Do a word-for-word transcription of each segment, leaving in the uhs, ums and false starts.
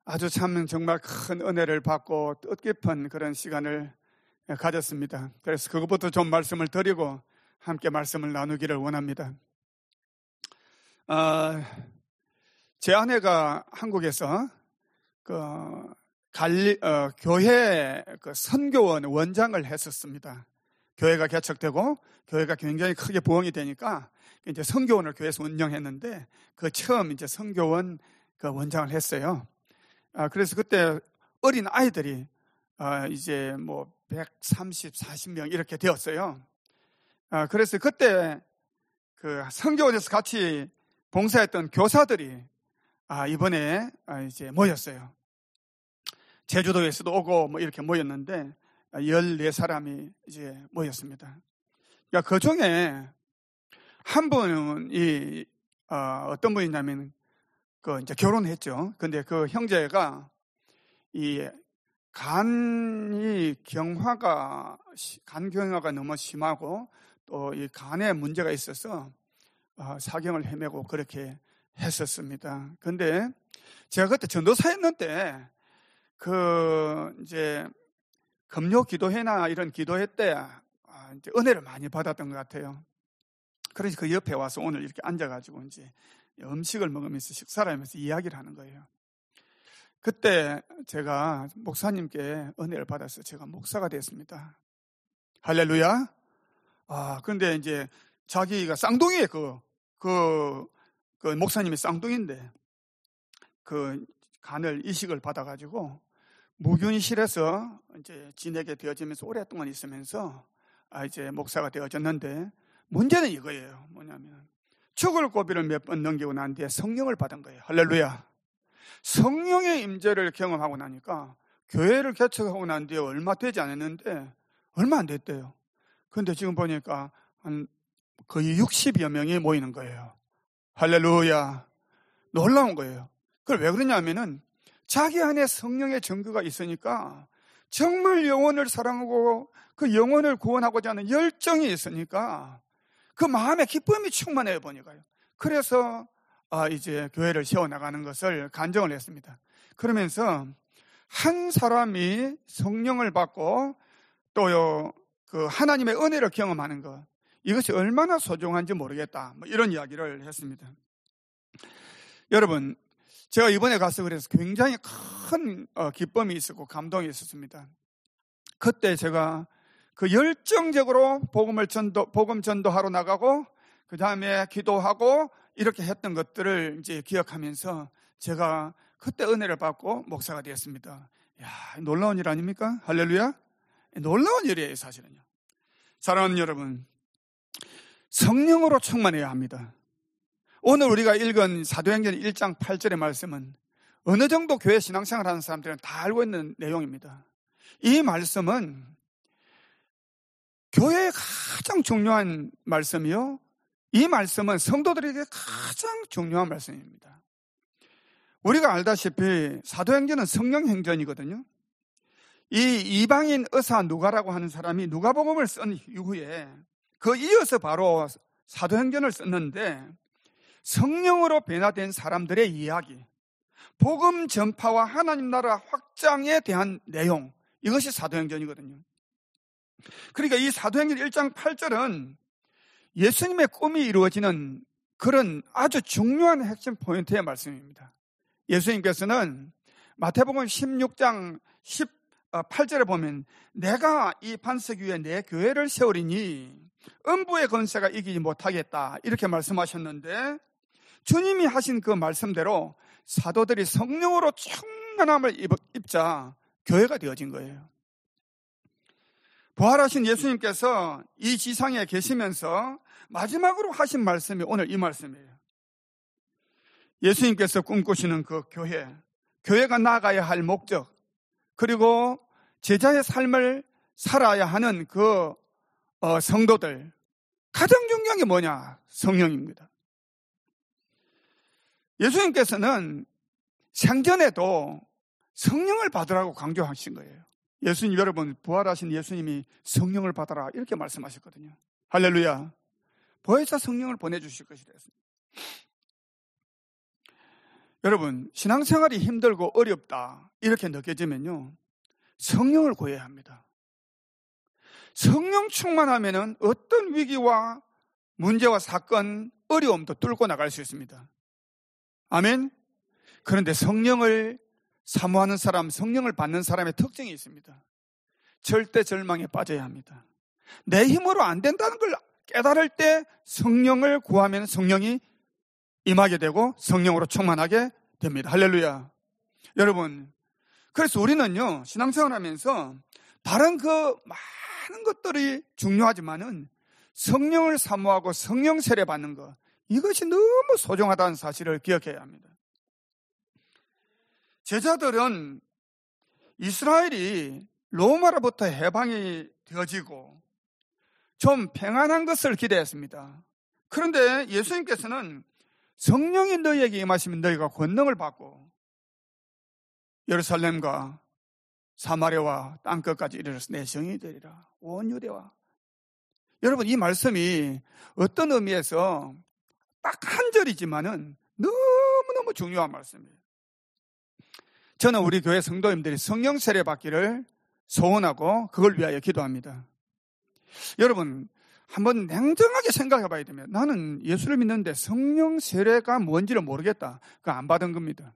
아주 참 정말 큰 은혜를 받고 뜻깊은 그런 시간을 가졌습니다. 그래서 그것부터 좀 말씀을 드리고 함께 말씀을 나누기를 원합니다. 어, 제 아내가 한국에서 그 관리, 어, 교회 그 선교원 원장을 했었습니다. 교회가 개척되고 교회가 굉장히 크게 부흥이 되니까 이제 선교원을 교회에서 운영했는데 그 처음 이제 선교원 그 원장을 했어요. 아, 그래서 그때 어린 아이들이 아, 이제 뭐 백삼십, 사십 명 이렇게 되었어요. 아, 그래서 그때 그 선교원에서 같이 봉사했던 교사들이 아, 이번에 아, 이제 모였어요. 제주도에서도 오고 뭐 이렇게 모였는데 열네 사람이 이제 모였습니다. 그러니까 그 중에 한 분이 어, 어떤 분이냐면 그 이제 결혼했죠. 근데 그 형제가 이 간이 경화가 간 경화가 너무 심하고 또 이 간에 문제가 있어서 어, 사경을 헤매고 그렇게 했었습니다. 근데 제가 그때 전도사였는데 그 이제 금요 기도회나 이런 기도회 때 아, 이제 은혜를 많이 받았던 것 같아요. 그래서 그 옆에 와서 오늘 이렇게 앉아가지고 이제 음식을 먹으면서 식사를 하면서 이야기를 하는 거예요. 그때 제가 목사님께 은혜를 받아서 제가 목사가 됐습니다. 할렐루야. 아, 근데 이제 자기가 쌍둥이에 그, 그, 그 목사님이 쌍둥이인데 그 간을 이식을 받아가지고 무균실에서 이제 지내게 되어지면서 오랫동안 있으면서 아, 이제 목사가 되어졌는데 문제는 이거예요. 뭐냐면 죽을 고비를 몇 번 넘기고 난 뒤에 성령을 받은 거예요. 할렐루야. 성령의 임재를 경험하고 나니까 교회를 개척하고 난 뒤에 얼마 되지 않았는데 얼마 안 됐대요. 그런데 지금 보니까 한 거의 육십여 명이 모이는 거예요. 할렐루야. 놀라운 거예요. 그걸 왜 그러냐면은 자기 안에 성령의 증거가 있으니까 정말 영혼을 사랑하고 그 영혼을 구원하고자 하는 열정이 있으니까 그 마음에 기쁨이 충만해요 보니까요. 그래서 아, 이제 교회를 세워나가는 것을 간증을 했습니다. 그러면서 한 사람이 성령을 받고 또요 그 하나님의 은혜를 경험하는 것 이것이 얼마나 소중한지 모르겠다. 뭐 이런 이야기를 했습니다. 여러분, 제가 이번에 가서 그래서 굉장히 큰 기쁨이 있었고 감동이 있었습니다. 그때 제가 그 열정적으로 복음을 전도, 복음 전도하러 나가고 그 다음에 기도하고 이렇게 했던 것들을 이제 기억하면서 제가 그때 은혜를 받고 목사가 되었습니다. 이야, 놀라운 일 아닙니까? 할렐루야. 놀라운 일이에요, 사실은요. 사랑하는 여러분, 성령으로 충만해야 합니다. 오늘 우리가 읽은 사도행전 일 장 팔 절의 말씀은 어느 정도 교회 신앙생활 하는 사람들은 다 알고 있는 내용입니다. 이 말씀은 교회에 가장 중요한 말씀이요. 이 말씀은 성도들에게 가장 중요한 말씀입니다. 우리가 알다시피 사도행전은 성령행전이거든요. 이 이방인 의사 누가라고 하는 사람이 누가복음을 쓴 이후에 그 이어서 바로 사도행전을 썼는데 성령으로 변화된 사람들의 이야기, 복음 전파와 하나님 나라 확장에 대한 내용, 이것이 사도행전이거든요. 그러니까 이 사도행전 일 장 팔 절은 예수님의 꿈이 이루어지는 그런 아주 중요한 핵심 포인트의 말씀입니다. 예수님께서는 마태복음 십육 장 십팔 절에 보면 내가 이 반석 위에 내 교회를 세우리니 음부의 권세가 이기지 못하겠다 이렇게 말씀하셨는데 주님이 하신 그 말씀대로 사도들이 성령으로 충만함을 입자 교회가 되어진 거예요. 부활하신 예수님께서 이 지상에 계시면서 마지막으로 하신 말씀이 오늘 이 말씀이에요. 예수님께서 꿈꾸시는 그 교회, 교회가 나아가야 할 목적, 그리고 제자의 삶을 살아야 하는 그 성도들, 가장 중요한 게 뭐냐? 성령입니다. 예수님께서는 생전에도 성령을 받으라고 강조하신 거예요. 예수님, 여러분, 부활하신 예수님이 성령을 받아라 이렇게 말씀하셨거든요. 할렐루야. 보혜사 성령을 보내주실 것이라 했습니다. 여러분, 신앙생활이 힘들고 어렵다 이렇게 느껴지면요, 성령을 구해야 합니다. 성령 충만하면은 어떤 위기와 문제와 사건, 어려움도 뚫고 나갈 수 있습니다. 아멘. 그런데 성령을 사모하는 사람, 성령을 받는 사람의 특징이 있습니다. 절대 절망에 빠져야 합니다. 내 힘으로 안 된다는 걸 깨달을 때 성령을 구하면 성령이 임하게 되고 성령으로 충만하게 됩니다. 할렐루야. 여러분, 그래서 우리는요, 신앙생활 하면서 다른 그 많은 것들이 중요하지만은 성령을 사모하고 성령 세례 받는 것, 이것이 너무 소중하다는 사실을 기억해야 합니다. 제자들은 이스라엘이 로마로부터 해방이 되어지고 좀 평안한 것을 기대했습니다. 그런데 예수님께서는 성령이 너희에게 임하시면 너희가 권능을 받고 예루살렘과 사마리아와 땅끝까지 이르러서 내 성이 되리라. 온 유대와. 여러분, 이 말씀이 어떤 의미에서 딱 한 절이지만은 너무너무 중요한 말씀이에요. 저는 우리 교회 성도님들이 성령 세례 받기를 소원하고 그걸 위하여 기도합니다. 여러분, 한번 냉정하게 생각해 봐야 됩니다. 나는 예수를 믿는데 성령 세례가 뭔지를 모르겠다. 그거 안 받은 겁니다.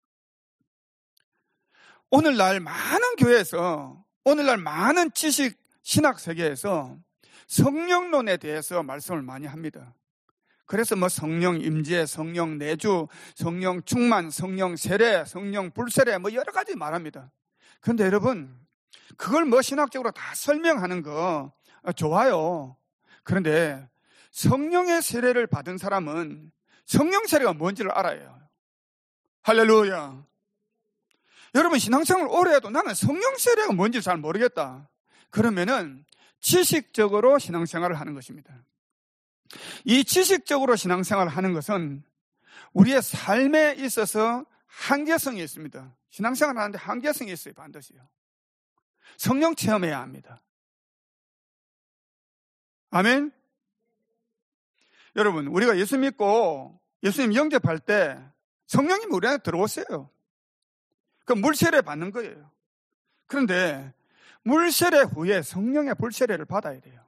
오늘날 많은 교회에서, 오늘날 많은 지식 신학 세계에서 성령론에 대해서 말씀을 많이 합니다. 그래서 뭐 성령 임재, 성령 내주, 성령 충만, 성령 세례, 성령 불세례 뭐 여러 가지 말합니다. 그런데 여러분, 그걸 뭐 신학적으로 다 설명하는 거 좋아요. 그런데 성령의 세례를 받은 사람은 성령 세례가 뭔지를 알아야 해요. 할렐루야. 여러분, 신앙생활을 오래 해도 나는 성령 세례가 뭔지 잘 모르겠다. 그러면은 지식적으로 신앙생활을 하는 것입니다. 이 지식적으로 신앙생활을 하는 것은 우리의 삶에 있어서 한계성이 있습니다. 신앙생활을 하는데 한계성이 있어요. 반드시요. 성령 체험해야 합니다. 아멘. 여러분, 우리가 예수 믿고 예수님 영접할 때 성령님이 우리 안에 들어오세요. 그 물세례 받는 거예요. 그런데 물세례 후에 성령의 불세례를 받아야 돼요.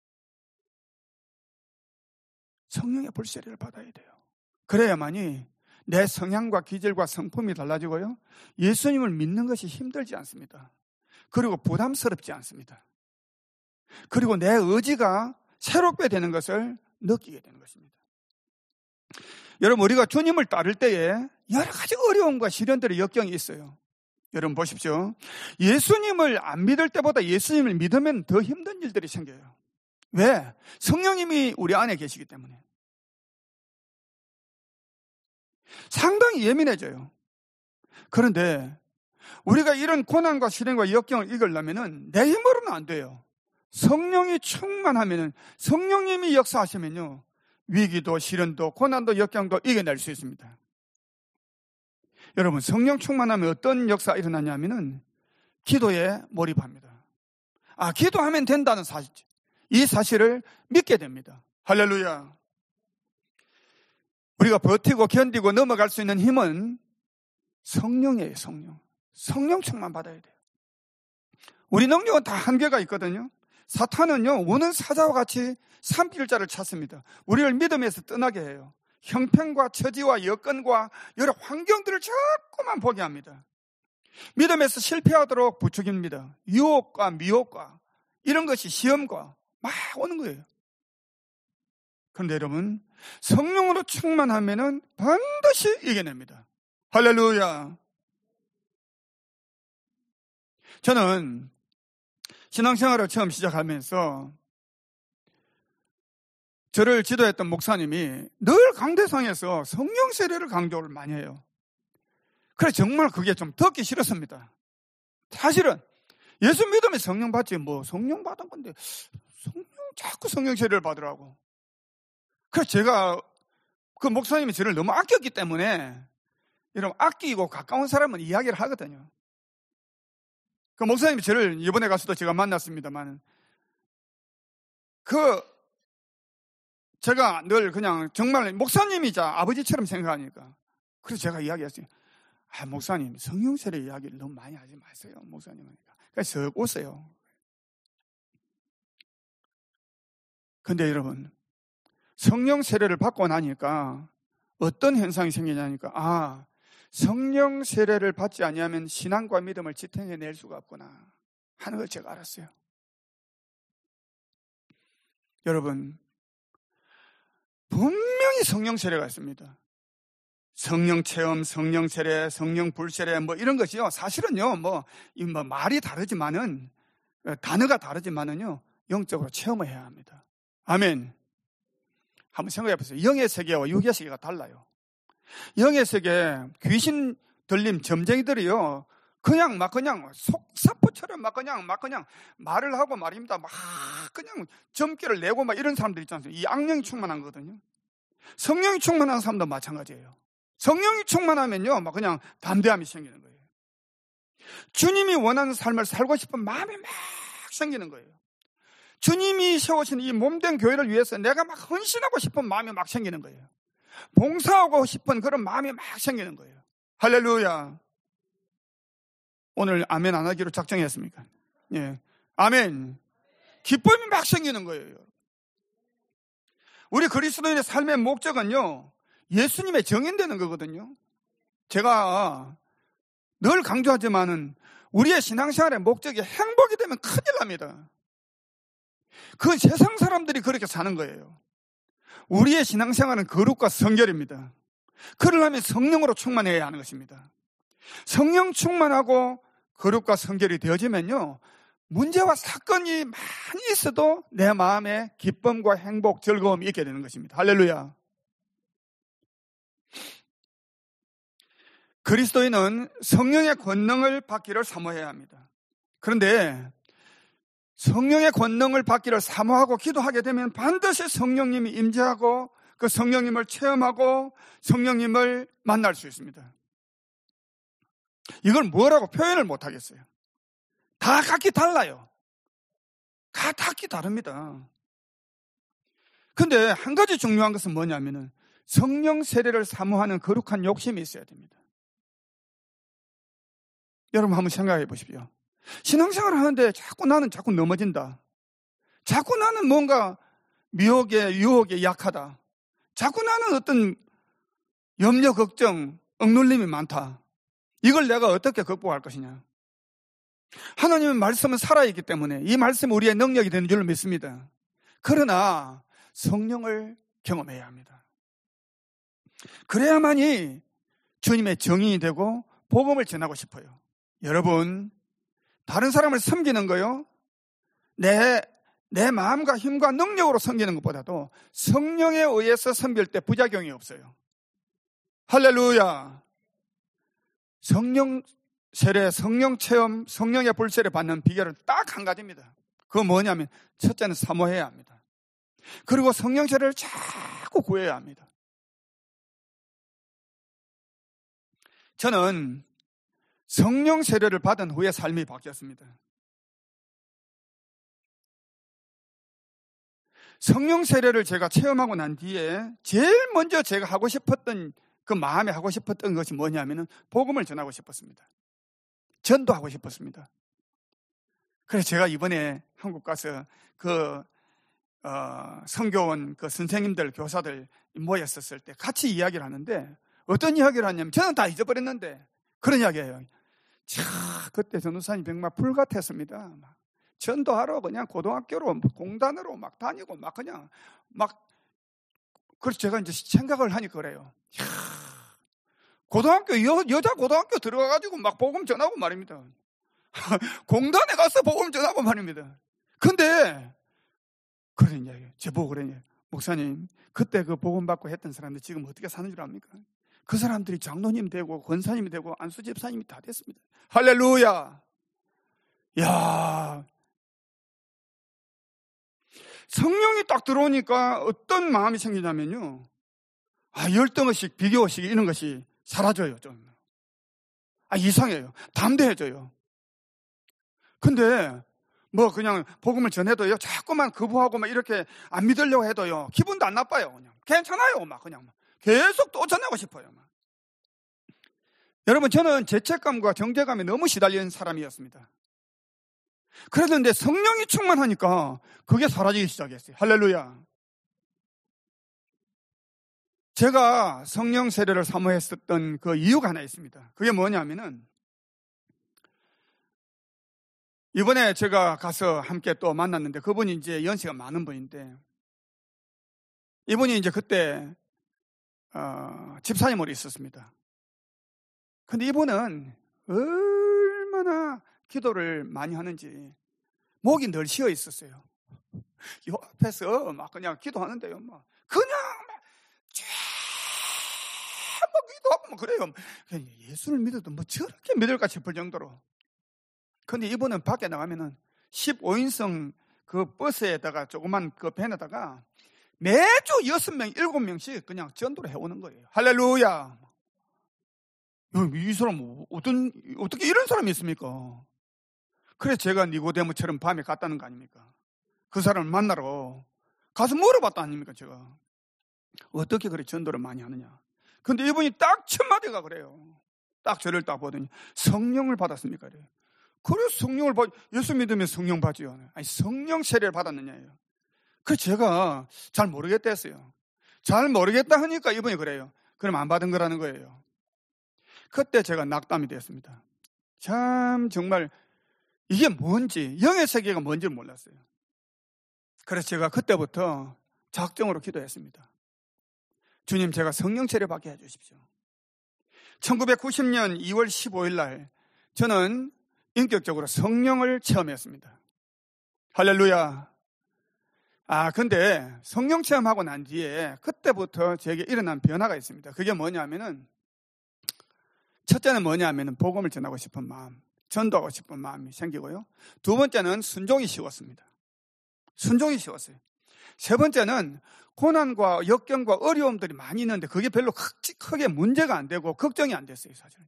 성령의 불세례를 받아야 돼요. 그래야만이 내 성향과 기질과 성품이 달라지고요, 예수님을 믿는 것이 힘들지 않습니다. 그리고 부담스럽지 않습니다. 그리고 내 의지가 새롭게 되는 것을 느끼게 되는 것입니다. 여러분, 우리가 주님을 따를 때에 여러 가지 어려움과 시련들의 역경이 있어요. 여러분 보십시오. 예수님을 안 믿을 때보다 예수님을 믿으면 더 힘든 일들이 생겨요. 왜? 성령님이 우리 안에 계시기 때문에. 상당히 예민해져요. 그런데 우리가 이런 고난과 시련과 역경을 이기려면 내 힘으로는 안 돼요. 성령이 충만하면, 성령님이 역사하시면요, 위기도 시련도 고난도 역경도 이겨낼 수 있습니다. 여러분, 성령 충만하면 어떤 역사가 일어나냐면은 기도에 몰입합니다. 아, 기도하면 된다는 사실, 이 사실을 믿게 됩니다. 할렐루야. 우리가 버티고 견디고 넘어갈 수 있는 힘은 성령이에요. 성령. 성령 충만 받아야 돼요. 우리 능력은 다 한계가 있거든요. 사탄은요, 우는 사자와 같이 산길자를 찾습니다. 우리를 믿음에서 떠나게 해요. 형편과 처지와 여건과 여러 환경들을 자꾸만 보게 합니다. 믿음에서 실패하도록 부추깁니다. 유혹과 미혹과 이런 것이 시험과 막 오는 거예요. 그런데 여러분, 성령으로 충만하면은 반드시 이겨냅니다. 할렐루야. 저는 신앙생활을 처음 시작하면서 저를 지도했던 목사님이 늘 강대상에서 성령 세례를 강조를 많이 해요. 그래서 정말 그게 좀 듣기 싫었습니다. 사실은 예수 믿으면 성령 받지, 뭐 성령 받은 건데 성령 자꾸 성령 세례를 받으라고. 그래서 제가 그 목사님이 저를 너무 아꼈기 때문에, 이런 아끼고 가까운 사람은 이야기를 하거든요. 그 목사님이 저를 이번에 가서도 제가 만났습니다만, 그 제가 늘 그냥 정말 목사님이자 아버지처럼 생각하니까 그래서 제가 이야기했어요. 아, 목사님, 성령 세례 이야기를 너무 많이 하지 마세요, 목사님. 그래서 적 웃어요. 근데 여러분, 성령 세례를 받고 나니까 어떤 현상이 생기냐니까, 아, 성령 세례를 받지 아니하면 신앙과 믿음을 지탱해낼 수가 없구나 하는 걸 제가 알았어요. 여러분, 분명히 성령 세례가 있습니다. 성령 체험, 성령 세례, 성령 불세례 뭐 이런 것이요. 사실은요, 뭐, 이 뭐 말이 다르지만은, 단어가 다르지만은요, 영적으로 체험을 해야 합니다. 아멘. 한번 생각해 보세요. 영의 세계와 육의 세계가 달라요. 영의 세계, 귀신 들림 점쟁이들이요, 그냥 막 그냥 속사포처럼 막 그냥 막 그냥 말을 하고 말입니다. 막 그냥 점괘를 내고 막 이런 사람들 있지 않습니까? 이 악령이 충만한 거거든요. 성령이 충만한 사람도 마찬가지예요. 성령이 충만하면요, 막 그냥 담대함이 생기는 거예요. 주님이 원하는 삶을 살고 싶은 마음이 막 생기는 거예요. 주님이 세우신 이 몸된 교회를 위해서 내가 막 헌신하고 싶은 마음이 막 생기는 거예요. 봉사하고 싶은 그런 마음이 막 생기는 거예요. 할렐루야. 오늘 아멘 안 하기로 작정했습니까? 예. 아멘. 기쁨이 막 생기는 거예요. 우리 그리스도인의 삶의 목적은요, 예수님의 정인되는 거거든요. 제가 늘 강조하지만은 우리의 신앙생활의 목적이 행복이 되면 큰일 납니다. 그 세상 사람들이 그렇게 사는 거예요. 우리의 신앙생활은 거룩과 성결입니다. 그러려면 성령으로 충만해야 하는 것입니다. 성령 충만하고 거룩과 성결이 되어지면요, 문제와 사건이 많이 있어도 내 마음에 기쁨과 행복, 즐거움이 있게 되는 것입니다. 할렐루야. 그리스도인은 성령의 권능을 받기를 사모해야 합니다. 그런데 성령의 권능을 받기를 사모하고 기도하게 되면 반드시 성령님이 임재하고 그 성령님을 체험하고 성령님을 만날 수 있습니다. 이걸 뭐라고 표현을 못하겠어요. 다 각기 달라요. 다 각기 다릅니다. 근데 한 가지 중요한 것은 뭐냐면은 성령 세례를 사모하는 거룩한 욕심이 있어야 됩니다. 여러분 한번 생각해 보십시오. 신앙생활을 하는데 자꾸 나는 자꾸 넘어진다. 자꾸 나는 뭔가 미혹에 유혹에 약하다. 자꾸 나는 어떤 염려, 걱정, 억눌림이 많다. 이걸 내가 어떻게 극복할 것이냐. 하나님의 말씀은 살아있기 때문에 이 말씀은 우리의 능력이 되는 줄로 믿습니다. 그러나 성령을 경험해야 합니다. 그래야만이 주님의 정인이 되고 복음을 전하고 싶어요. 여러분, 다른 사람을 섬기는 거요, 내, 내 마음과 힘과 능력으로 섬기는 것보다도 성령에 의해서 섬길 때 부작용이 없어요. 할렐루야. 성령 세례, 성령 체험, 성령의 불세례 받는 비결은 딱 한 가지입니다. 그건 뭐냐면 첫째는 사모해야 합니다. 그리고 성령 세례를 자꾸 구해야 합니다. 저는 성령 세례를 받은 후에 삶이 바뀌었습니다. 성령 세례를 제가 체험하고 난 뒤에 제일 먼저 제가 하고 싶었던, 그 마음에 하고 싶었던 것이 뭐냐면은 복음을 전하고 싶었습니다. 전도하고 싶었습니다. 그래서 제가 이번에 한국 가서 그 어, 선교원 그 선생님들, 교사들 모였었을 때 같이 이야기를 하는데 어떤 이야기를 하냐면, 저는 다 잊어버렸는데 그런 이야기예요. 자, 그때 전도사님 정말 불같았습니다. 막 전도하러 그냥 고등학교로 공단으로 막 다니고 막 그냥 막, 그래서 제가 이제 생각을 하니까 그래요. 야, 고등학교 여, 여자 고등학교 들어가가지고 막 복음 전하고 말입니다. 공단에 가서 복음 전하고 말입니다. 근데 그런 이야기예요. 제보고 그러냐, 목사님 그때 그 복음 받고 했던 사람들 지금 어떻게 사는 줄 압니까? 그 사람들이 장로님 되고 권사님이 되고 안수 집사님이 다 됐습니다. 할렐루야. 야, 성령이 딱 들어오니까 어떤 마음이 생기냐면요, 아, 열등의식, 비교의식 이런 것이 사라져요. 좀. 아, 이상해요. 담대해져요. 근데 뭐 그냥 복음을 전해도요, 자꾸만 거부하고 막 이렇게 안 믿으려고 해도요, 기분도 안 나빠요. 그냥 괜찮아요. 막 그냥 막 계속 또 전하고 싶어요. 막. 여러분, 저는 죄책감과 정죄감에 너무 시달리는 사람이었습니다. 그랬는데 성령이 충만하니까 그게 사라지기 시작했어요. 할렐루야. 제가 성령 세례를 사모했었던 그 이유가 하나 있습니다. 그게 뭐냐면은 이번에 제가 가서 함께 또 만났는데 그분이 이제 연세가 많은 분인데 이분이 이제 그때 어, 집사님으로 있었습니다. 근데 이분은 얼마나 기도를 많이 하는지 목이 늘 쉬어 있었어요. 요 앞에서 막 그냥 기도하는데요. 막 그냥 막 쫙 기도하고 막 그래요. 그냥 예수를 믿어도 뭐 저렇게 믿을까 싶을 정도로. 근데 이분은 밖에 나가면은 십오 인승 그 버스에다가 조그만 그 밴에다가 매주 여섯 명, 일곱 명씩 그냥 전도를 해오는 거예요. 할렐루야. 이 사람 어떤, 어떻게 이런 사람이 있습니까? 그래서 제가 니고데모처럼 밤에 갔다는 거 아닙니까? 그 사람을 만나러 가서 물어봤다 아닙니까, 제가. 어떻게 그래 전도를 많이 하느냐. 근데 이분이 딱 첫 마디가 그래요. 딱 저를 딱 보더니 성령을 받았습니까? 그래요. 그래서 성령을 받, 예수 믿으면 성령 받지요. 아니, 성령 세례를 받았느냐예요. 그래서 제가 잘 모르겠다 했어요. 잘 모르겠다 하니까 이분이 그래요. 그럼 안 받은 거라는 거예요. 그때 제가 낙담이 됐습니다. 참 정말 이게 뭔지, 영의 세계가 뭔지를 몰랐어요. 그래서 제가 그때부터 작정으로 기도했습니다. 주님, 제가 성령 세례 받게 해주십시오. 천구백구십 년 이월 십오일 날 저는 인격적으로 성령을 체험했습니다. 할렐루야. 아, 근데 성령 체험하고 난 뒤에 그때부터 제게 일어난 변화가 있습니다. 그게 뭐냐면은 첫째는 뭐냐면은 복음을 전하고 싶은 마음, 전도하고 싶은 마음이 생기고요. 두 번째는 순종이 쉬웠습니다. 순종이 쉬웠어요. 세 번째는 고난과 역경과 어려움들이 많이 있는데 그게 별로 크게 문제가 안 되고 걱정이 안 됐어요, 사실은.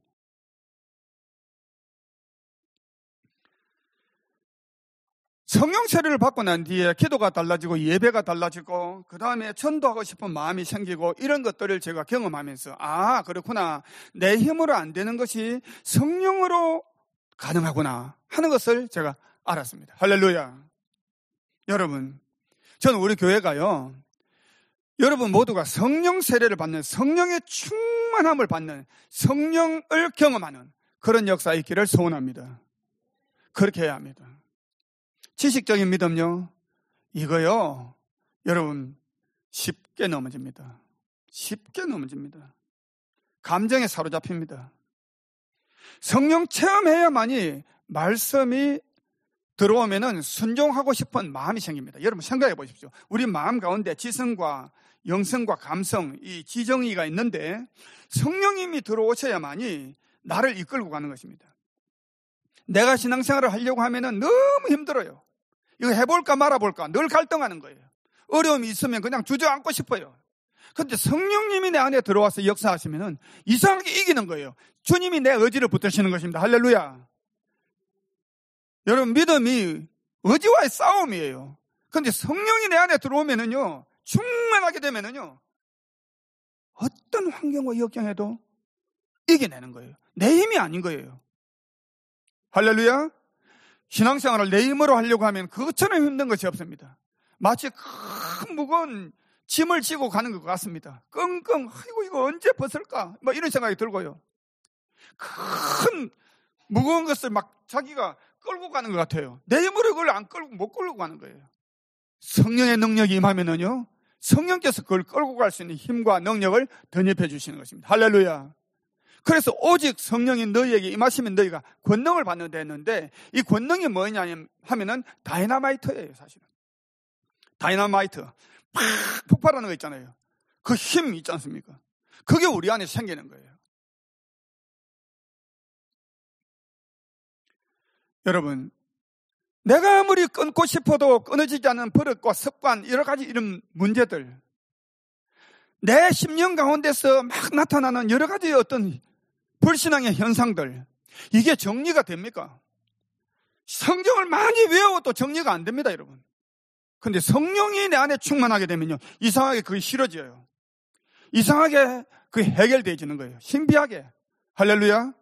성령 세례를 받고 난 뒤에 기도가 달라지고 예배가 달라지고 그 다음에 전도하고 싶은 마음이 생기고 이런 것들을 제가 경험하면서 아, 그렇구나. 내 힘으로 안 되는 것이 성령으로 가능하구나 하는 것을 제가 알았습니다. 할렐루야. 여러분, 저는 우리 교회가요, 여러분 모두가 성령 세례를 받는, 성령의 충만함을 받는, 성령을 경험하는 그런 역사의 있기를 소원합니다. 그렇게 해야 합니다. 지식적인 믿음요, 이거요, 여러분 쉽게 넘어집니다. 쉽게 넘어집니다. 감정에 사로잡힙니다. 성령 체험해야만이 말씀이 들어오면은 순종하고 싶은 마음이 생깁니다. 여러분 생각해 보십시오. 우리 마음 가운데 지성과 영성과 감성, 이 지정의가 있는데 성령님이 들어오셔야만이 나를 이끌고 가는 것입니다. 내가 신앙생활을 하려고 하면은 너무 힘들어요. 이거 해볼까 말아볼까 늘 갈등하는 거예요. 어려움이 있으면 그냥 주저앉고 싶어요. 그런데 성령님이 내 안에 들어와서 역사하시면은 이상하게 이기는 거예요. 주님이 내 의지를 붙드시는 것입니다. 할렐루야. 여러분, 믿음이 의지와의 싸움이에요. 그런데 성령이 내 안에 들어오면은요, 충만하게 되면은요, 어떤 환경과 역경에도 이겨내는 거예요. 내 힘이 아닌 거예요. 할렐루야. 신앙생활을 내 힘으로 하려고 하면 그것처럼 힘든 것이 없습니다. 마치 큰 무거운 짐을 지고 가는 것 같습니다. 끙끙, 아이고 이거 언제 벗을까? 뭐 이런 생각이 들고요. 큰 무거운 것을 막 자기가 끌고 가는 것 같아요. 내 힘으로 그걸 안 끌고 못 끌고 가는 거예요. 성령의 능력이 임하면은요, 성령께서 그걸 끌고 갈 수 있는 힘과 능력을 덧입혀 주시는 것입니다. 할렐루야. 그래서 오직 성령이 너희에게 임하시면 너희가 권능을 받는다 했는데 이 권능이 뭐냐 하면은 다이너마이트예요, 사실은. 다이너마이트. 팍 폭발하는 거 있잖아요. 그 힘 있지 않습니까? 그게 우리 안에 생기는 거예요. 여러분, 내가 아무리 끊고 싶어도 끊어지지 않는 버릇과 습관, 여러 가지 이런 문제들, 내 심령 가운데서 막 나타나는 여러 가지 어떤 불신앙의 현상들, 이게 정리가 됩니까? 성경을 많이 외워도 정리가 안 됩니다, 여러분. 근데 성령이 내 안에 충만하게 되면요, 이상하게 그게 싫어져요. 이상하게 그게 해결되어지는 거예요. 신비하게. 할렐루야.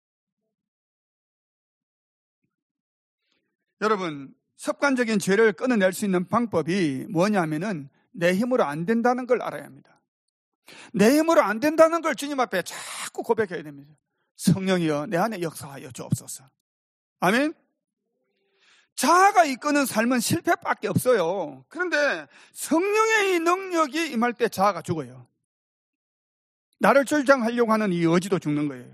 여러분, 습관적인 죄를 끊어낼 수 있는 방법이 뭐냐면은 내 힘으로 안 된다는 걸 알아야 합니다. 내 힘으로 안 된다는 걸 주님 앞에 자꾸 고백해야 됩니다. 성령이여 내 안에 역사하여 주옵소서. 아멘. 자아가 이끄는 삶은 실패밖에 없어요. 그런데 성령의 이 능력이 임할 때 자아가 죽어요. 나를 주장하려고 하는 이 의지도 죽는 거예요.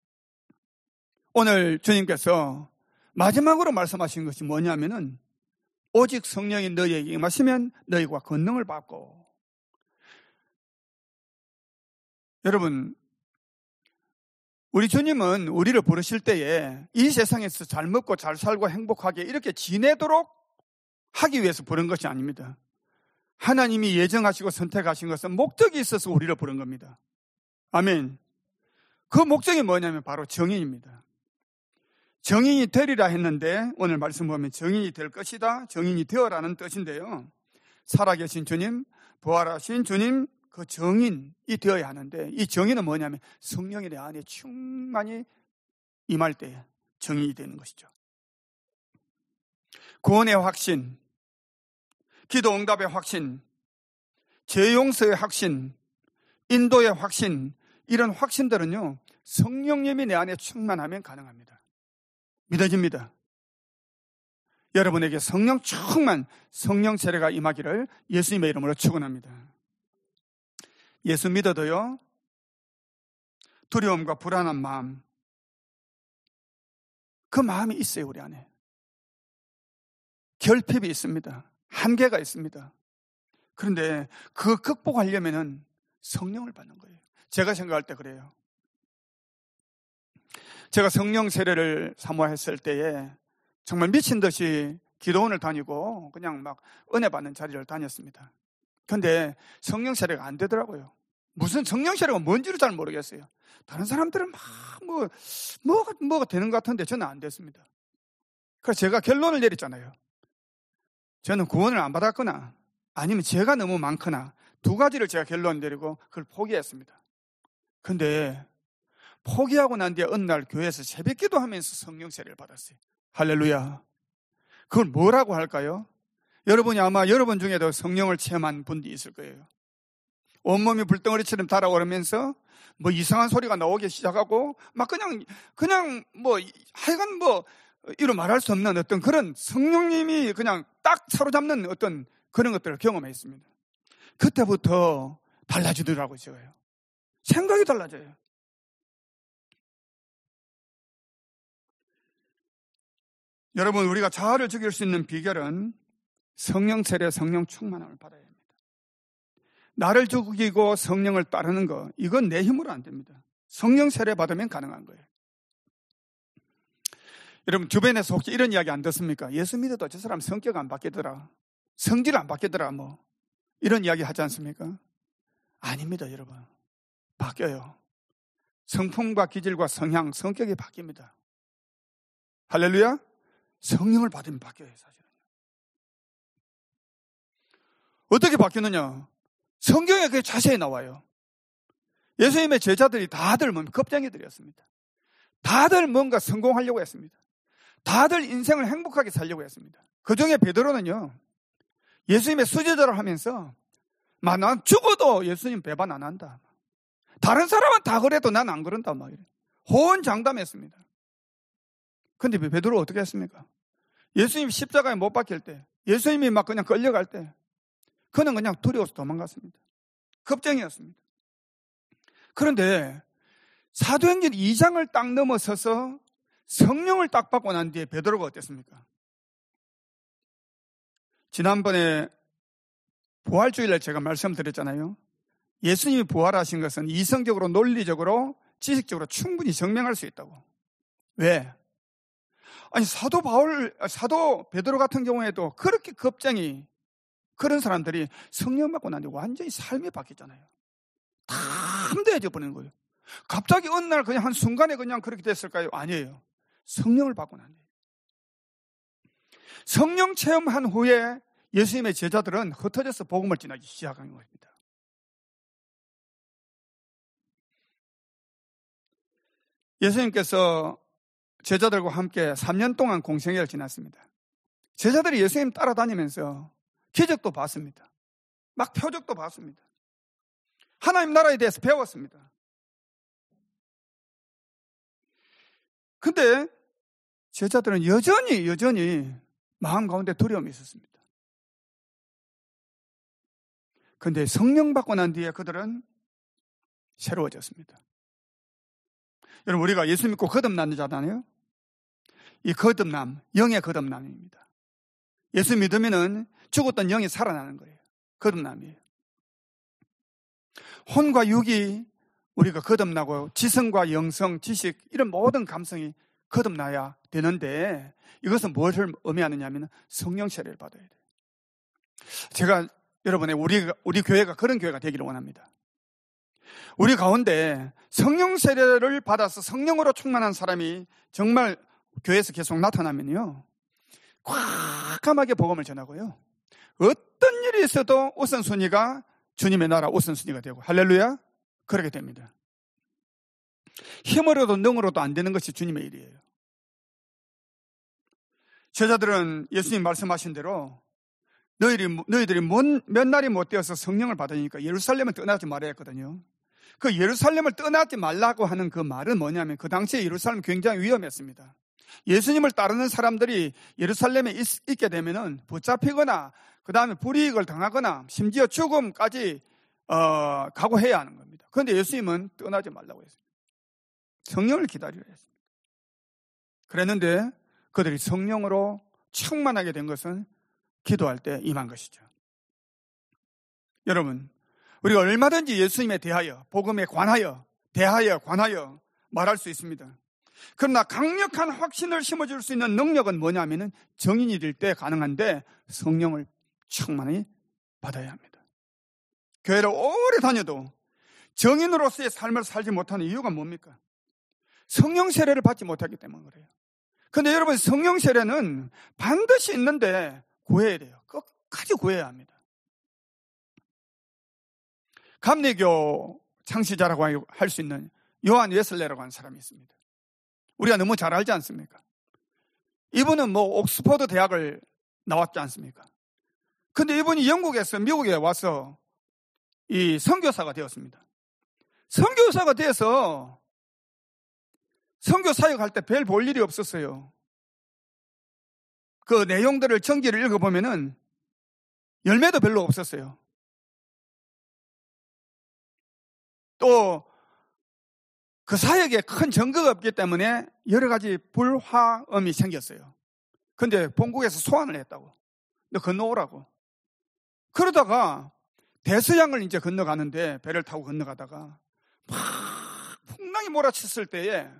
오늘 주님께서 마지막으로 말씀하신 것이 뭐냐면은 오직 성령이 너희에게 임하시면 너희가 권능을 받고. 여러분, 우리 주님은 우리를 부르실 때에 이 세상에서 잘 먹고 잘 살고 행복하게 이렇게 지내도록 하기 위해서 부른 것이 아닙니다. 하나님이 예정하시고 선택하신 것은 목적이 있어서 우리를 부른 겁니다. 아멘. 그 목적이 뭐냐면 바로 정인입니다. 정인이 되리라 했는데 오늘 말씀 보면 정인이 될 것이다, 정인이 되어라는 뜻인데요. 살아계신 주님, 부활하신 주님, 그 정인이 되어야 하는데 이 정인은 뭐냐면 성령이 내 안에 충만히 임할 때 정인이 되는 것이죠. 구원의 확신, 기도 응답의 확신, 죄 용서의 확신, 인도의 확신, 이런 확신들은요 성령님이 내 안에 충만하면 가능합니다. 믿어집니다. 여러분에게 성령 충만, 성령 세례가 임하기를 예수님의 이름으로 축원합니다. 예수 믿어도요 두려움과 불안한 마음, 그 마음이 있어요. 우리 안에 결핍이 있습니다. 한계가 있습니다. 그런데 그 극복하려면은 성령을 받는 거예요. 제가 생각할 때 그래요. 제가 성령 세례를 사모했을 때에 정말 미친 듯이 기도원을 다니고 그냥 막 은혜 받는 자리를 다녔습니다. 그런데 성령 세례가 안 되더라고요. 무슨 성령 세례가 뭔지를 잘 모르겠어요. 다른 사람들은 막 뭐, 뭐가, 뭐가 되는 것 같은데 저는 안 됐습니다. 그래서 제가 결론을 내렸잖아요. 저는 구원을 안 받았거나 아니면 죄가 너무 많거나 두 가지를 제가 결론 내리고 그걸 포기했습니다. 근데 포기하고 난 뒤에 어느 날 교회에서 새벽 기도하면서 성령 세례를 받았어요. 할렐루야. 그걸 뭐라고 할까요? 여러분이 아마 여러분 중에도 성령을 체험한 분들이 있을 거예요. 온몸이 불덩어리처럼 달아오르면서 뭐 이상한 소리가 나오기 시작하고 막 그냥 그냥 뭐 하여간 뭐 이루 말할 수 없는 어떤 그런 성령님이 그냥 딱 사로잡는 어떤 그런 것들을 경험했습니다. 그때부터 달라지더라고요. 제가요. 생각이 달라져요. 여러분, 우리가 자아를 죽일 수 있는 비결은 성령 세례, 성령 충만함을 받아야 합니다. 나를 죽이고 성령을 따르는 거, 이건 내 힘으로 안 됩니다. 성령 세례 받으면 가능한 거예요. 여러분, 주변에서 혹시 이런 이야기 안 듣습니까? 예수 믿어도 저 사람 성격 안 바뀌더라, 성질 안 바뀌더라, 뭐 이런 이야기 하지 않습니까? 아닙니다. 여러분, 바뀌어요. 성품과 기질과 성향, 성격이 바뀝니다. 할렐루야. 성령을 받으면 바뀌어요. 사실은 어떻게 바뀌느냐, 성경에 그게 자세히 나와요. 예수님의 제자들이 다들 뭡니까? 겁쟁이들이었습니다. 다들 뭔가 성공하려고 했습니다. 다들 인생을 행복하게 살려고 했습니다. 그중에 베드로는요 예수님의 수제자를 하면서 막 난 죽어도 예수님 배반 안 한다, 다른 사람은 다 그래도 난 안 그런다, 막 이래 호언장담했습니다. 근데 베드로 어떻게 했습니까? 예수님 십자가에 못 박힐 때, 예수님이 막 그냥 끌려갈 때 그는 그냥 두려워서 도망갔습니다. 겁쟁이였습니다. 그런데 사도행전 이 장을 딱 넘어서서 성령을 딱 받고 난 뒤에 베드로가 어땠습니까? 지난번에 부활주일에 제가 말씀드렸잖아요. 예수님이 부활하신 것은 이성적으로, 논리적으로, 지식적으로 충분히 증명할 수 있다고. 왜? 아니 사도 바울, 사도 베드로 같은 경우에도 그렇게 겁쟁이 그런 사람들이 성령 받고 난 뒤에 완전히 삶이 바뀌었잖아요. 담대해져 버리는 거예요. 갑자기 어느 날 그냥 한 순간에 그냥 그렇게 됐을까요? 아니에요. 성령을 받고 난 뒤에. 성령 체험한 후에 예수님의 제자들은 흩어져서 복음을 전하기 시작한 겁니다. 예수님께서 제자들과 함께 삼 년 동안 공생애를 지났습니다. 제자들이 예수님 따라다니면서 기적도 봤습니다. 막 표적도 봤습니다. 하나님 나라에 대해서 배웠습니다. 근데 제자들은 여전히 여전히 마음 가운데 두려움이 있었습니다. 근데 성령 받고 난 뒤에 그들은 새로워졌습니다. 여러분, 우리가 예수 믿고 거듭난 자잖아요. 이 거듭남, 영의 거듭남입니다. 예수 믿으면은 죽었던 영이 살아나는 거예요. 거듭남이에요. 혼과 육이 우리가 거듭나고 지성과 영성, 지식 이런 모든 감성이 거듭나야 되는데 이것은 무엇을 의미하느냐 하면 성령 세례를 받아야 돼요. 제가 여러분의 우리, 우리 교회가 그런 교회가 되기를 원합니다. 우리 가운데 성령 세례를 받아서 성령으로 충만한 사람이 정말 교회에서 계속 나타나면요, 꽉감하게 복음을 전하고요, 어떤 일이 있어도 우선순위가 주님의 나라 우선순위가 되고, 할렐루야, 그렇게 됩니다. 힘으로도 능으로도 안 되는 것이 주님의 일이에요. 제자들은 예수님 말씀하신 대로 너희들이, 너희들이 몇 날이 못 되어서 성령을 받으니까 예루살렘을 떠나지 말아야 했거든요. 그 예루살렘을 떠나지 말라고 하는 그 말은 뭐냐면 그 당시에 예루살렘 굉장히 위험했습니다. 예수님을 따르는 사람들이 예루살렘에 있, 있게 되면은 붙잡히거나 그 다음에 불이익을 당하거나 심지어 죽음까지 어, 각오해야 하는 겁니다. 그런데 예수님은 떠나지 말라고 했습니다. 성령을 기다리라 했습니다. 그랬는데 그들이 성령으로 충만하게 된 것은 기도할 때 임한 것이죠. 여러분, 우리가 얼마든지 예수님에 대하여, 복음에 관하여, 대하여, 관하여 말할 수 있습니다. 그러나 강력한 확신을 심어줄 수 있는 능력은 뭐냐면은 정인이 될 때 가능한데 성령을 충만히 받아야 합니다. 교회를 오래 다녀도 정인으로서의 삶을 살지 못하는 이유가 뭡니까? 성령 세례를 받지 못하기 때문에 그래요. 그런데 여러분, 성령 세례는 반드시 있는데 구해야 돼요. 끝까지 구해야 합니다. 감리교 창시자라고 할 수 있는 요한 웨슬레라고 하는 사람이 있습니다. 우리가 너무 잘 알지 않습니까? 이분은 뭐 옥스퍼드 대학을 나왔지 않습니까? 근데 이분이 영국에서 미국에 와서 이 선교사가 되었습니다. 선교사가 돼서 선교 사역할 때 별 볼 일이 없었어요. 그 내용들을 전기를 읽어보면은 열매도 별로 없었어요. 또 그 사역에 큰 증거가 없기 때문에 여러 가지 불화음이 생겼어요. 근데 본국에서 소환을 했다고. 너 건너오라고. 그러다가 대서양을 이제 건너가는데 배를 타고 건너가다가 막 풍랑이 몰아쳤을 때에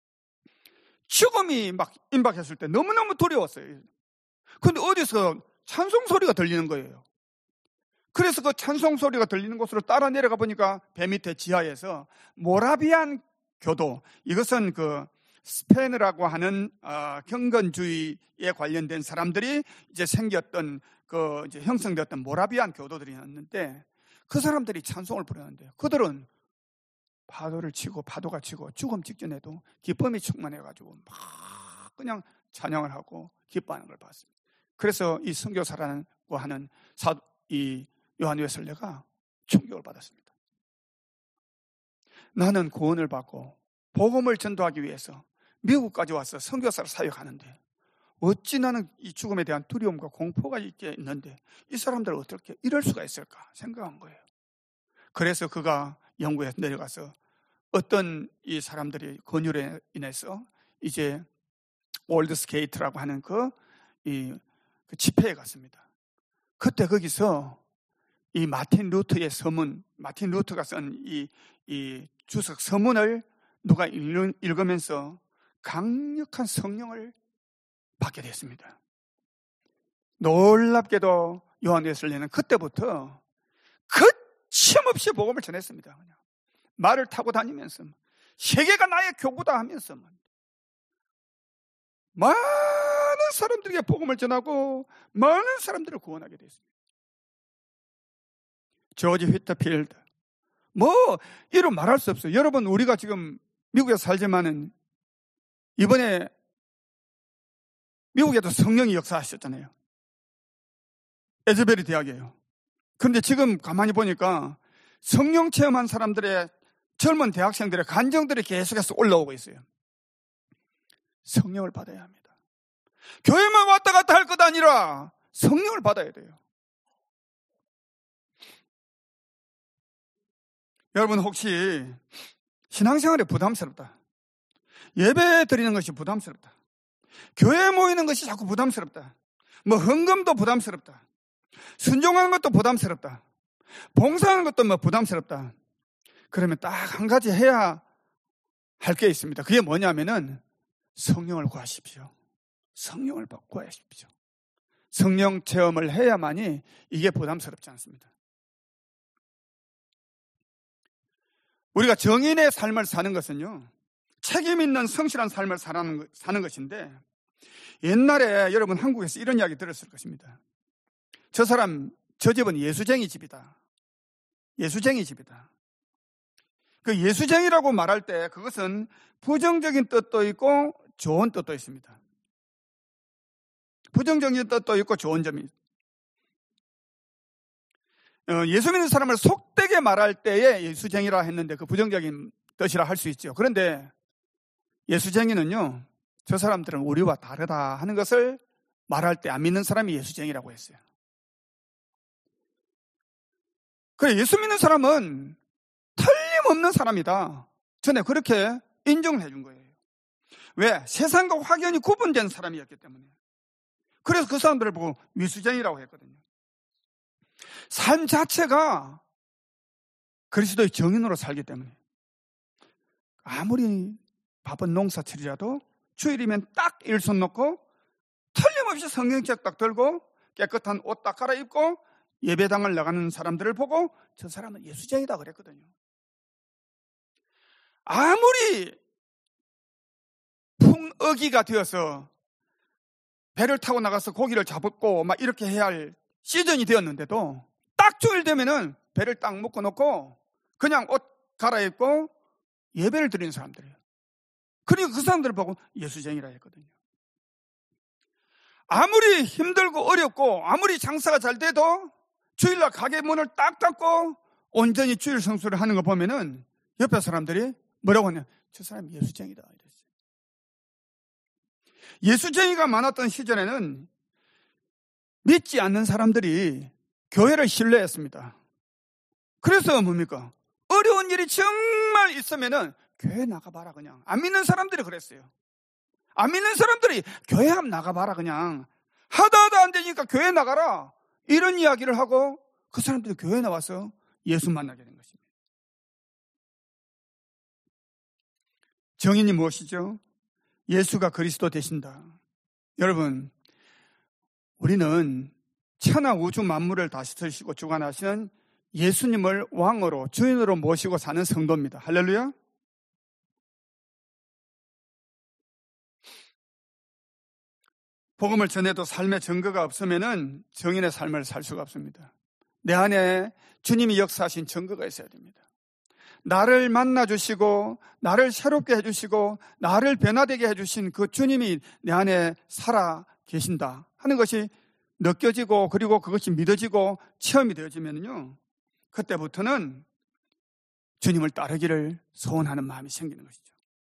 죽음이 막 임박했을 때 너무너무 두려웠어요. 근데 어디서 찬송 소리가 들리는 거예요. 그래서 그 찬송 소리가 들리는 곳으로 따라 내려가 보니까 배 밑에 지하에서 모라비안 교도, 이것은 그 스페인이라고 하는 어, 경건주의에 관련된 사람들이 이제 생겼던 그 이제 형성되었던 모라비안 교도들이었는데 그 사람들이 찬송을 부르는데 그들은 파도를 치고 파도가 치고 죽음 직전에도 기쁨이 충만해가지고 막 그냥 찬양을 하고 기뻐하는 걸 봤습니다. 그래서 이 선교사라고 하는 사, 이 요한 웨슬레가 충격을 받았습니다. 나는 구원을 받고 복음을 전도하기 위해서 미국까지 와서 선교사로 사역하는데 어찌 나는 이 죽음에 대한 두려움과 공포가 있게 있는데 이 사람들 어떻게 이럴 수가 있을까 생각한 거예요. 그래서 그가 영국에 내려가서 어떤 이 사람들이 권유에 인해서 이제 올드스게이트라고 하는 그, 이, 그 집회에 갔습니다. 그때 거기서 이 마틴 루터의 서문, 마틴 루터가 쓴 이, 이 주석 서문을 누가 읽는, 읽으면서 강력한 성령을 받게 됐습니다. 놀랍게도 요한 웨슬레는 그때부터 거침없이 복음을 전했습니다. 그냥 말을 타고 다니면서 세계가 나의 교구다 하면서 많은 사람들에게 복음을 전하고 많은 사람들을 구원하게 됐습니다. 조지 휘터필드, 뭐 이런 말할 수 없어요. 여러분, 우리가 지금 미국에 살지만은 이번에 미국에도 성령이 역사하셨잖아요. 에즈베리 대학이에요. 그런데 지금 가만히 보니까 성령 체험한 사람들의 젊은 대학생들의 간정들이 계속해서 올라오고 있어요. 성령을 받아야 합니다. 교회만 왔다 갔다 할 것 아니라 성령을 받아야 돼요. 여러분 혹시 신앙생활이 부담스럽다, 예배 드리는 것이 부담스럽다, 교회에 모이는 것이 자꾸 부담스럽다, 뭐 헌금도 부담스럽다, 순종하는 것도 부담스럽다, 봉사하는 것도 뭐 부담스럽다, 그러면 딱 한 가지 해야 할 게 있습니다. 그게 뭐냐면은 성령을 구하십시오. 성령을 구하십시오. 성령 체험을 해야만이 이게 부담스럽지 않습니다. 우리가 정인의 삶을 사는 것은요, 책임 있는 성실한 삶을 사는, 사는 것인데, 옛날에 여러분 한국에서 이런 이야기 들었을 것입니다. 저 사람, 저 집은 예수쟁이 집이다. 예수쟁이 집이다. 그 예수쟁이라고 말할 때 그것은 부정적인 뜻도 있고 좋은 뜻도 있습니다. 부정적인 뜻도 있고 좋은 점이 있습니다. 예수 믿는 사람을 속되게 말할 때에 예수쟁이라 했는데 그 부정적인 뜻이라 할 수 있죠. 그런데 예수쟁이는요, 저 사람들은 우리와 다르다 하는 것을 말할 때 안 믿는 사람이 예수쟁이라고 했어요. 그래, 예수 믿는 사람은 틀림없는 사람이다. 전에 그렇게 인정을 해준 거예요. 왜? 세상과 확연히 구분된 사람이었기 때문에. 그래서 그 사람들을 보고 미수쟁이라고 했거든요. 삶 자체가 그리스도의 정인으로 살기 때문에 아무리 바쁜 농사철이라도 주일이면 딱 일손 놓고 틀림없이 성경책 딱 들고 깨끗한 옷 딱 갈아입고 예배당을 나가는 사람들을 보고 저 사람은 예수쟁이다 그랬거든요. 아무리 풍어기가 되어서 배를 타고 나가서 고기를 잡고 막 이렇게 해야 할 시즌이 되었는데도 딱 주일 되면은 배를 딱 묶어놓고 그냥 옷 갈아입고 예배를 드리는 사람들이에요. 그리고 그 사람들을 보고 예수쟁이라 했거든요. 아무리 힘들고 어렵고 아무리 장사가 잘 돼도 주일날 가게 문을 딱 닫고 온전히 주일 성수를 하는 거 보면은 옆에 사람들이 뭐라고 하냐, 저 사람이 예수쟁이다 이랬어요. 예수쟁이가 많았던 시절에는 믿지 않는 사람들이 교회를 신뢰했습니다. 그래서 뭡니까? 어려운 일이 정말 있으면은 교회 나가봐라 그냥. 안 믿는 사람들이 그랬어요. 안 믿는 사람들이 교회 한번 나가봐라 그냥. 하다 하다 안 되니까 교회 나가라. 이런 이야기를 하고 그 사람들이 교회 나와서 예수 만나게 된 것입니다. 정인이 무엇이죠? 예수가 그리스도 되신다. 여러분, 우리는 천하 우주 만물을 다스리시고 주관하시는 예수님을 왕으로 주인으로 모시고 사는 성도입니다. 할렐루야. 복음을 전해도 삶의 증거가 없으면은 정인의 삶을 살 수가 없습니다. 내 안에 주님이 역사하신 증거가 있어야 됩니다. 나를 만나주시고 나를 새롭게 해주시고 나를 변화되게 해주신 그 주님이 내 안에 살아 계신다 하는 것이 느껴지고 그리고 그것이 믿어지고 체험이 되어지면요, 그때부터는 주님을 따르기를 소원하는 마음이 생기는 것이죠.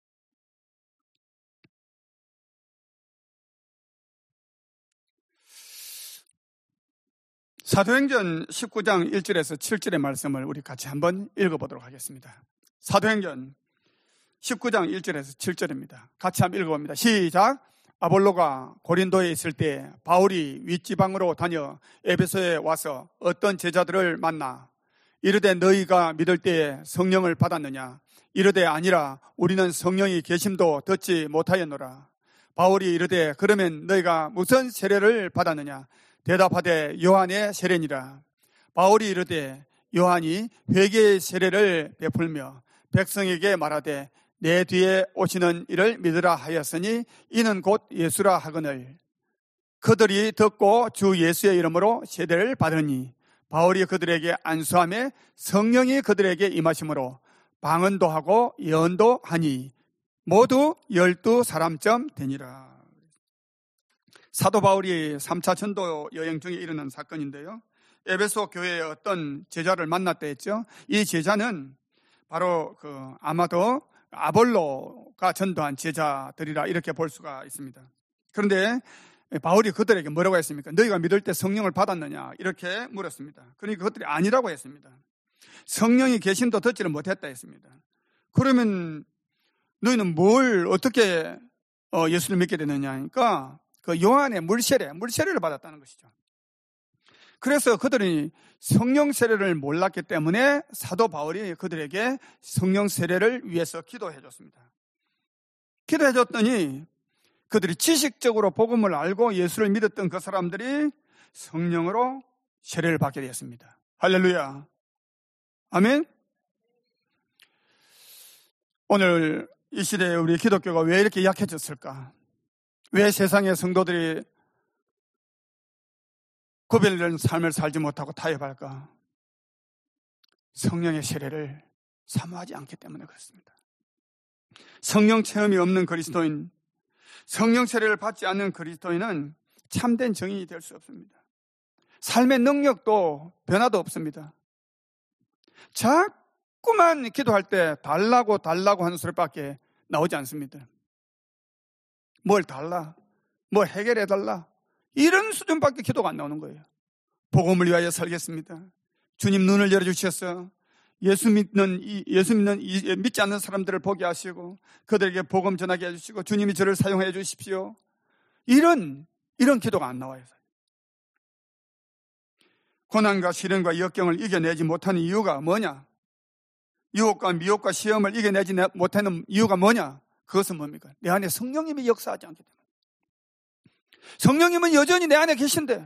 사도행전 십구 장 일 절에서 칠 절의 말씀을 우리 같이 한번 읽어보도록 하겠습니다. 사도행전 십구 장 일 절에서 칠 절입니다. 같이 한번 읽어봅니다. 시작. 아볼로가 고린도에 있을 때 바울이 윗지방으로 다녀 에베소에 와서 어떤 제자들을 만나 이르되 너희가 믿을 때에 성령을 받았느냐? 이르되 아니라 우리는 성령이 계심도 듣지 못하였노라. 바울이 이르되 그러면 너희가 무슨 세례를 받았느냐? 대답하되 요한의 세례니라. 바울이 이르되 요한이 회개의 세례를 베풀며 백성에게 말하되 내 뒤에 오시는 이를 믿으라 하였으니 이는 곧 예수라 하거늘. 그들이 듣고 주 예수의 이름으로 세례를 받으니 바울이 그들에게 안수하며 성령이 그들에게 임하심으로 방언도 하고 예언도 하니 모두 열두 사람쯤 되니라. 사도 바울이 삼 차 전도 여행 중에 일어난 사건인데요. 에베소 교회의 어떤 제자를 만났다 했죠. 이 제자는 바로 그 아마도 아볼로가 전도한 제자들이라 이렇게 볼 수가 있습니다. 그런데 바울이 그들에게 뭐라고 했습니까? 너희가 믿을 때 성령을 받았느냐? 이렇게 물었습니다. 그러니까 그들이 아니라고 했습니다. 성령이 계심도 듣지를 못했다 했습니다. 그러면 너희는 뭘 어떻게 예수를 믿게 되느냐 하니까 그 요한의 물세례, 물세례를 받았다는 것이죠. 그래서 그들이 성령 세례를 몰랐기 때문에 사도 바울이 그들에게 성령 세례를 위해서 기도해 줬습니다. 기도해 줬더니 그들이 지식적으로 복음을 알고 예수를 믿었던 그 사람들이 성령으로 세례를 받게 되었습니다. 할렐루야. 아멘. 오늘 이 시대에 우리 기독교가 왜 이렇게 약해졌을까? 왜 세상의 성도들이 구별된 삶을 살지 못하고 타협할까? 성령의 세례를 사모하지 않기 때문에 그렇습니다. 성령 체험이 없는 그리스도인, 성령 세례를 받지 않는 그리스도인은 참된 정인이 될 수 없습니다. 삶의 능력도 변화도 없습니다. 자꾸만 기도할 때 달라고 달라고 하는 소리밖에 나오지 않습니다. 뭘 달라? 뭘 해결해 달라? 이런 수준밖에 기도가 안 나오는 거예요. 복음을 위하여 살겠습니다. 주님 눈을 열어주셔서 예수 믿는, 예수 믿는, 믿지 않는 사람들을 보게 하시고 그들에게 복음 전하게 해주시고 주님이 저를 사용해 주십시오. 이런, 이런 기도가 안 나와요. 고난과 시련과 역경을 이겨내지 못하는 이유가 뭐냐? 유혹과 미혹과 시험을 이겨내지 못하는 이유가 뭐냐? 그것은 뭡니까? 내 안에 성령님이 역사하지 않기 때문에. 성령님은 여전히 내 안에 계신데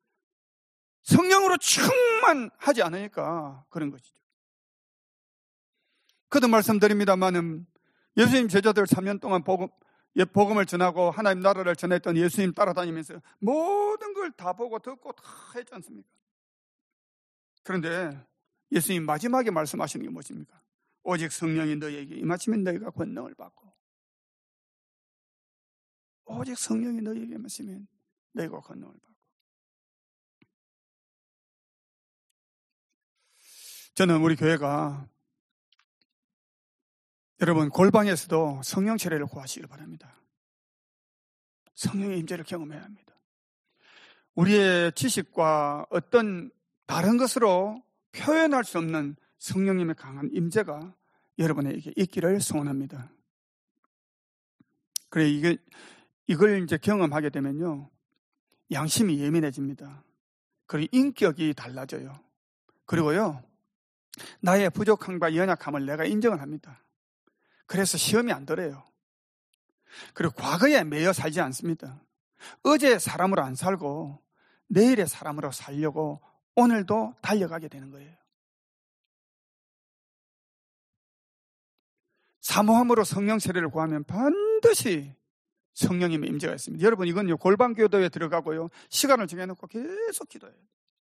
성령으로 충만하지 않으니까 그런 것이죠. 그도 말씀드립니다만은 예수님 제자들 삼 년 동안 복음, 복음을 전하고 하나님 나라를 전했던 예수님 따라다니면서 모든 걸 다 보고 듣고 다 했지 않습니까? 그런데 예수님 마지막에 말씀하시는 게 무엇입니까? 오직 성령이 너희에게 임하시면 너희가 권능을 받고, 오직 성령이 너희에게 임하시면 너희가 권능을 받고. 저는 우리 교회가 여러분 골방에서도 성령 세례를 구하시길 바랍니다. 성령의 임재를 경험해야 합니다. 우리의 지식과 어떤 다른 것으로 표현할 수 없는 성령님의 강한 임재가 여러분에게 있기를 소원합니다. 그래 이게 이걸 이제 경험하게 되면요, 양심이 예민해집니다. 그리고 인격이 달라져요. 그리고요, 나의 부족함과 연약함을 내가 인정을 합니다. 그래서 시험이 안 들어요. 그리고 과거에 매여 살지 않습니다. 어제 사람으로 안 살고 내일의 사람으로 살려고 오늘도 달려가게 되는 거예요. 사모함으로 성령 세례를 구하면 반드시 성령님의 임재가 있습니다. 여러분 이건요 골방 기도에 들어가고요 시간을 정해놓고 계속 기도해요.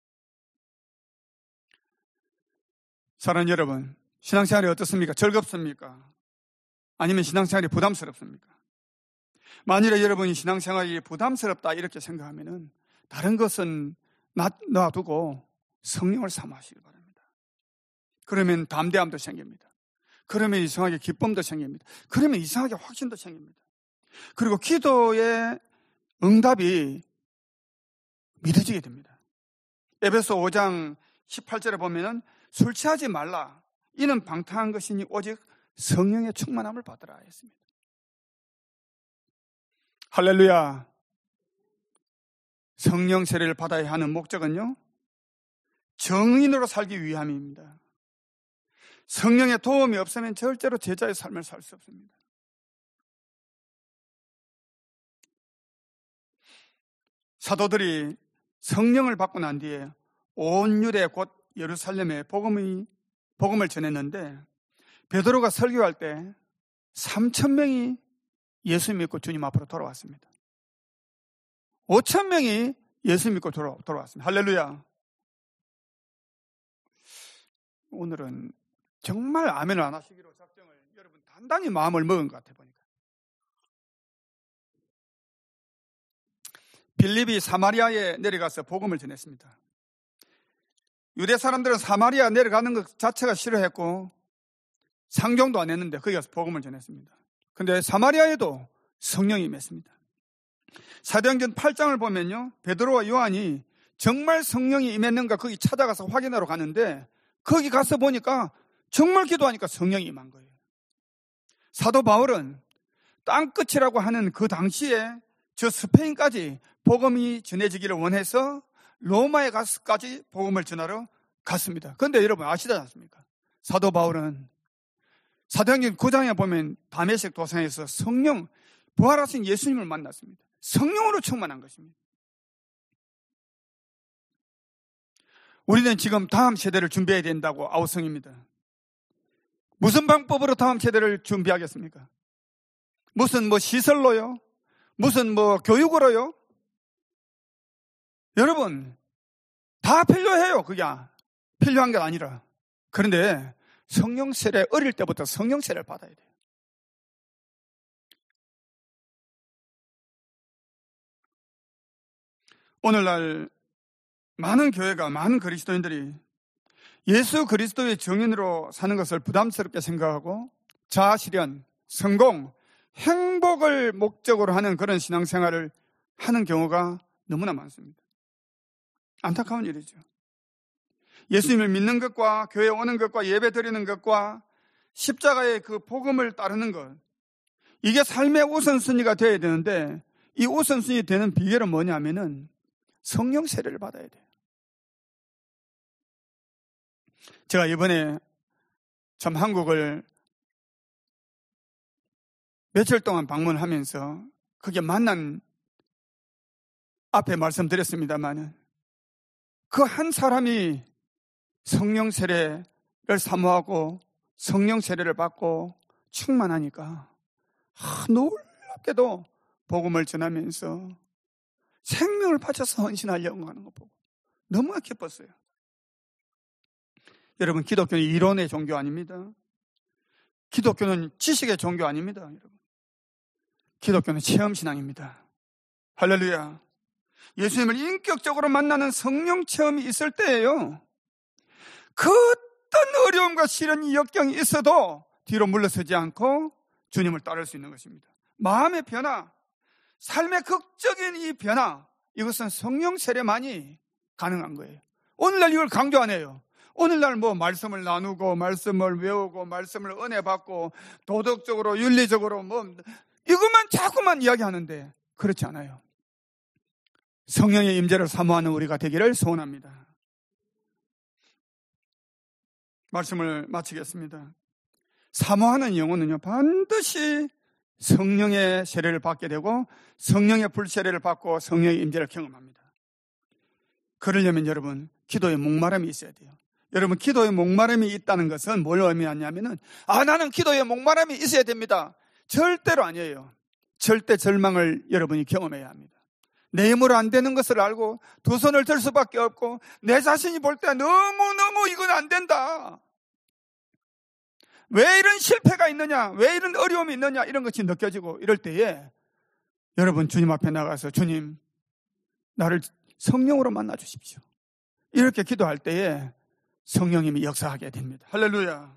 사랑하는 여러분, 신앙생활이 어떻습니까? 즐겁습니까? 아니면 신앙생활이 부담스럽습니까? 만일에 여러분이 신앙생활이 부담스럽다 이렇게 생각하면은 다른 것은 놔두고 성령을 사모하시기 바랍니다. 그러면 담대함도 생깁니다. 그러면 이상하게 기쁨도 생깁니다. 그러면 이상하게 확신도 생깁니다. 그리고 기도의 응답이 믿어지게 됩니다. 에베소 오 장 십팔 절에 보면은 술 취하지 말라. 이는 방탕한 것이니 오직 성령의 충만함을 받으라 했습니다. 할렐루야. 성령 세례를 받아야 하는 목적은요, 정인으로 살기 위함입니다. 성령의 도움이 없으면 절대로 제자의 삶을 살 수 없습니다. 사도들이 성령을 받고 난 뒤에 온 유대 곧 예루살렘에 복음이, 복음을 전했는데 베드로가 설교할 때 삼천 명이 예수 믿고 주님 앞으로 돌아왔습니다. 오천 명이 예수 믿고 돌아, 돌아왔습니다. 할렐루야. 오늘은 정말 아멘을 안 하시기로 작정을 여러분 단단히 마음을 먹은 것 같아 보니까. 빌립이 사마리아에 내려가서 복음을 전했습니다. 유대 사람들은 사마리아 내려가는 것 자체가 싫어했고 상종도 안 했는데 거기 가서 복음을 전했습니다. 그런데 사마리아에도 성령이 임했습니다. 사도행전 팔 장을 보면요, 베드로와 요한이 정말 성령이 임했는가 거기 찾아가서 확인하러 가는데 거기 가서 보니까 정말 기도하니까 성령이 임한 거예요. 사도 바울은 땅끝이라고 하는 그 당시에 저 스페인까지 복음이 전해지기를 원해서 로마에 가서까지 복음을 전하러 갔습니다. 그런데 여러분 아시지 않습니까? 사도 바울은 사도행전 구 장에 보면 다메섹 도상에서 성령, 부활하신 예수님을 만났습니다. 성령으로 충만한 것입니다. 우리는 지금 다음 세대를 준비해야 된다고 아우성입니다. 무슨 방법으로 다음 세대를 준비하겠습니까? 무슨 뭐 시설로요? 무슨 뭐 교육으로요? 여러분, 다 필요해요. 그게 필요한 게 아니라. 그런데 성령 세례, 어릴 때부터 성령 세례를 받아야 돼요. 오늘날 많은 교회가, 많은 그리스도인들이 예수 그리스도의 증인으로 사는 것을 부담스럽게 생각하고 자아실현, 성공, 행복을 목적으로 하는 그런 신앙생활을 하는 경우가 너무나 많습니다. 안타까운 일이죠. 예수님을 믿는 것과 교회에 오는 것과 예배 드리는 것과 십자가의 그 복음을 따르는 것, 이게 삶의 우선순위가 되어야 되는데 이 우선순위 되는 비결은 뭐냐면은 성령 세례를 받아야 돼요. 제가 이번에 참 한국을 며칠 동안 방문하면서 그게 만난 앞에 말씀드렸습니다만 그 한 사람이 성령 세례를 사모하고 성령 세례를 받고 충만하니까 아, 놀랍게도 복음을 전하면서 생명을 바쳐서 헌신하려고 하는 거 보고 너무나 기뻤어요. 여러분, 기독교는 이론의 종교 아닙니다. 기독교는 지식의 종교 아닙니다. 여러분, 기독교는 체험신앙입니다. 할렐루야. 예수님을 인격적으로 만나는 성령 체험이 있을 때예요. 그 어떤 어려움과 시련이 역경이 있어도 뒤로 물러서지 않고 주님을 따를 수 있는 것입니다. 마음의 변화, 삶의 극적인 이 변화, 이것은 성령 세례만이 가능한 거예요. 오늘날 이걸 강조 안 해요. 오늘날 뭐 말씀을 나누고 말씀을 외우고 말씀을 은혜 받고 도덕적으로 윤리적으로 뭐 이것만 자꾸만 이야기하는데 그렇지 않아요. 성령의 임재를 사모하는 우리가 되기를 소원합니다. 말씀을 마치겠습니다. 사모하는 영혼은요 반드시 성령의 세례를 받게 되고 성령의 불세례를 받고 성령의 임재를 경험합니다. 그러려면 여러분 기도에 목마름이 있어야 돼요. 여러분, 기도에 목마름이 있다는 것은 뭘 의미하냐면은 아 나는 기도에 목마름이 있어야 됩니다. 절대로 아니에요. 절대 절망을 여러분이 경험해야 합니다. 내 힘으로 안 되는 것을 알고 두 손을 들 수밖에 없고 내 자신이 볼 때 너무너무 이건 안 된다. 왜 이런 실패가 있느냐, 왜 이런 어려움이 있느냐 이런 것이 느껴지고 이럴 때에 여러분 주님 앞에 나가서 주님 나를 성령으로 만나 주십시오. 이렇게 기도할 때에 성령님이 역사하게 됩니다. 할렐루야.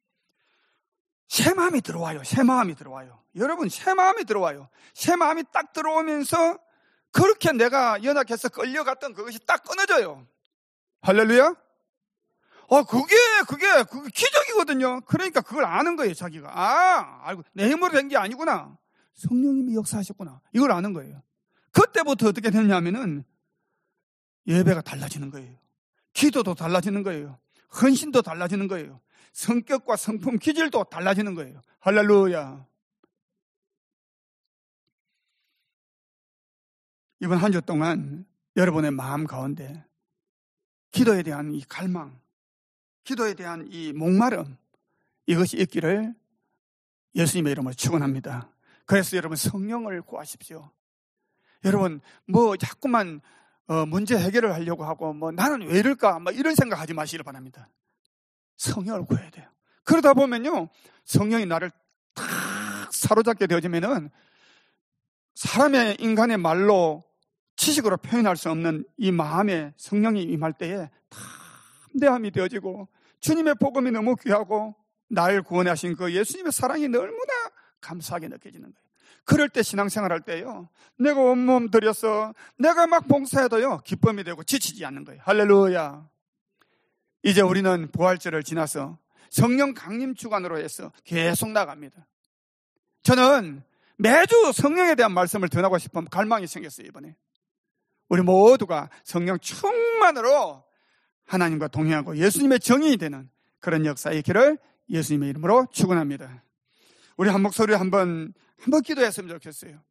새 마음이 들어와요. 새 마음이 들어와요. 여러분 새 마음이 들어와요. 새 마음이 딱 들어오면서 그렇게 내가 연약해서 끌려갔던 그것이 딱 끊어져요. 할렐루야. 어, 그게, 그게, 그게 기적이거든요. 그러니까 그걸 아는 거예요, 자기가. 아, 알고, 내 힘으로 된 게 아니구나. 성령님이 역사하셨구나. 이걸 아는 거예요. 그때부터 어떻게 됐냐면은 예배가 달라지는 거예요. 기도도 달라지는 거예요. 헌신도 달라지는 거예요. 성격과 성품, 기질도 달라지는 거예요. 할렐루야. 이번 한 주 동안 여러분의 마음 가운데 기도에 대한 이 갈망, 기도에 대한 이 목마름, 이것이 있기를 예수님의 이름으로 축원합니다. 그래서 여러분 성령을 구하십시오. 여러분 뭐 자꾸만 어, 문제 해결을 하려고 하고 뭐 나는 왜 이럴까 뭐 이런 생각하지 마시길 바랍니다. 성령을 구해야 돼요. 그러다 보면요, 성령이 나를 탁 사로잡게 되어지면은 사람의 인간의 말로 지식으로 표현할 수 없는 이 마음에 성령이 임할 때에 담대함이 되어지고 주님의 복음이 너무 귀하고 날 구원하신 그 예수님의 사랑이 너무나 감사하게 느껴지는 거예요. 그럴 때 신앙생활 할 때요, 내가 온몸 들여서 내가 막 봉사해도요 기쁨이 되고 지치지 않는 거예요. 할렐루야. 이제 우리는 부활절을 지나서 성령 강림 주간으로 해서 계속 나갑니다. 저는 매주 성령에 대한 말씀을 전하고 싶은 갈망이 생겼어요. 이번에 우리 모두가 성령 충만으로 하나님과 동행하고 예수님의 정인이 되는 그런 역사의 길을 예수님의 이름으로 축원합니다. 우리 한 목소리 한번 한번 기도했으면 좋겠어요.